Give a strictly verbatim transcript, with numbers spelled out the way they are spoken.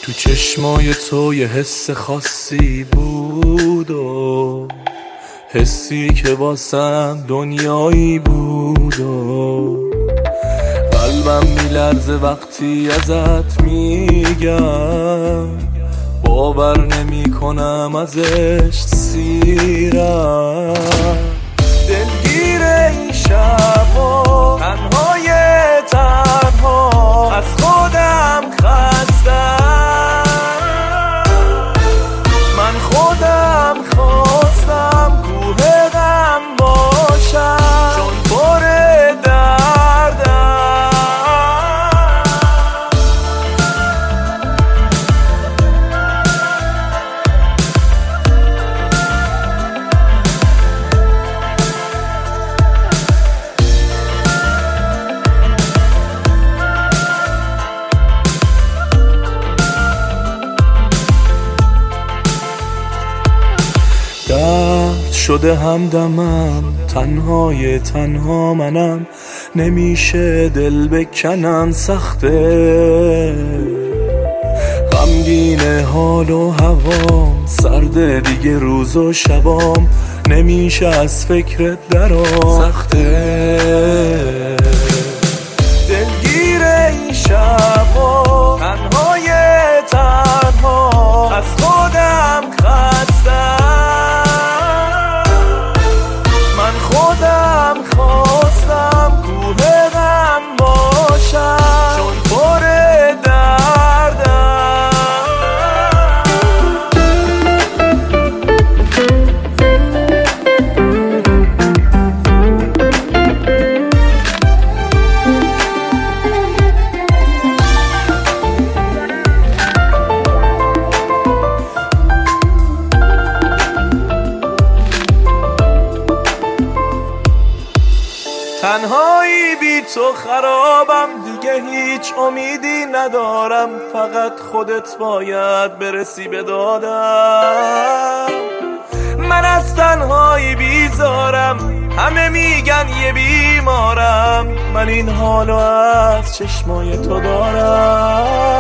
تو چشمای تو یه حس خاصی بود و حسی که واسم دنیایی بود و قلبم میلرزه وقتی ازت میگم، باور نمی کنم ازش سیرم. دلگیر این شب و تنهای تنها از خودم خستم، من خودم خواستم کوه غم باشم چون پر دردم. درد شده همدمم، تنهای تنها منم، نمیشه دل بکنم، سخته غمگین حال و هوام، سرد دیگه روز و شبام، نمیشه از فکرت درام، سخته دلگیر این شب و تنهای تنها از خودم خستم، من خودم خواستم کوه غم باشم چون پر دردم. تنهایی بی تو خرابم، دیگه هیچ امیدی ندارم، فقط خودت باید برسی به دادم. من از تنهایی بیزارم، همه میگن یه بیمارم، من این حالو از چشمای تو دارم.